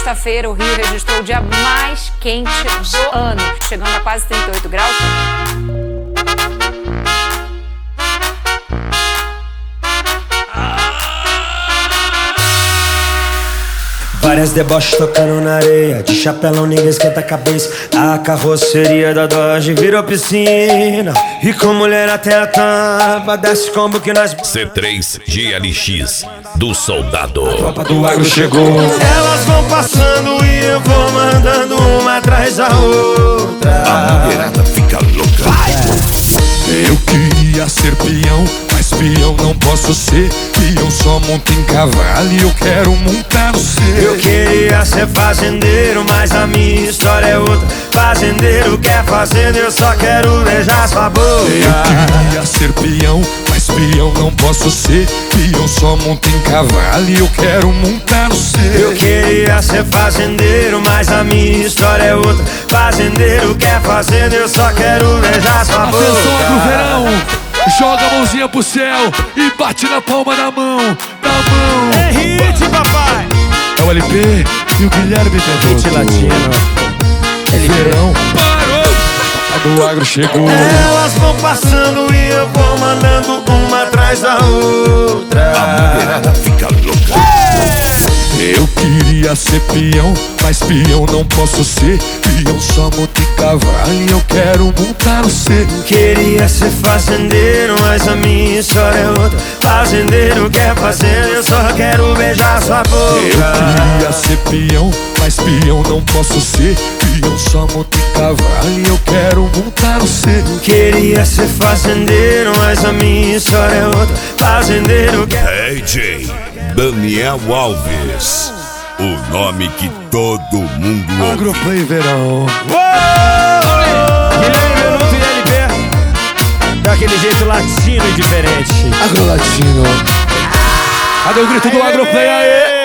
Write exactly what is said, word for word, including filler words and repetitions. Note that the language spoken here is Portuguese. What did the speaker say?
sexta-feira, o Rio registrou o dia mais quente do ano, chegando a quase trinta e oito graus. Várias deboches tocando na areia, de chapelão ninguém esquenta a cabeça. A carroceria da Dodge virou piscina, e com mulher até a tampa, desce combo que nós... C três G L X do Soldado. A tropa do agro chegou. Elas vão passando e eu vou mandando uma atrás da outra. A mulherada fica louca. Eu queria ser peão, mas peão não posso ser. Peão só monta em cavalo e eu quero montar no seu. Eu queria ser fazendeiro, mas a minha história é outra. Fazendeiro quer fazenda, eu só quero beijar sua boca. Eu queria ser peão, mas peão não posso ser. Peão só monta em cavalo e eu quero montar no seu. Eu queria ser fazendeiro, mas a minha história é outra. Fazendeiro quer fazenda, eu só quero beijar sua boca. Atenção pro verão, joga a mãozinha pro céu e bate na palma da mão, da mão. É hit, papai! É o L P e o Guilherme Hit Pedroso. latino. Verão parou, a do agro chegou. Elas vão passando e eu vou mandando uma atrás da outra. A mulherada fica louca. Eu queria ser peão, mas peão não posso ser. Peão só monta em cavalo e eu quero montar no seu. Queria ser fazendeiro, mas a minha história é outra. Fazendeiro quer fazenda, eu só quero beijar sua boca. Eu queria ser peão, mas peão não posso ser. Peão só monta em cavalo e eu quero montar no seu. Queria ser fazendeiro, mas a minha história é outra. Fazendeiro quer... D J Daniel Alves, o nome que todo mundo ouve. Agroplay Verão. Guilherme Benuto e L P, daquele jeito latino e diferente. Agro Latino. Cadê o grito do Agroplay aí?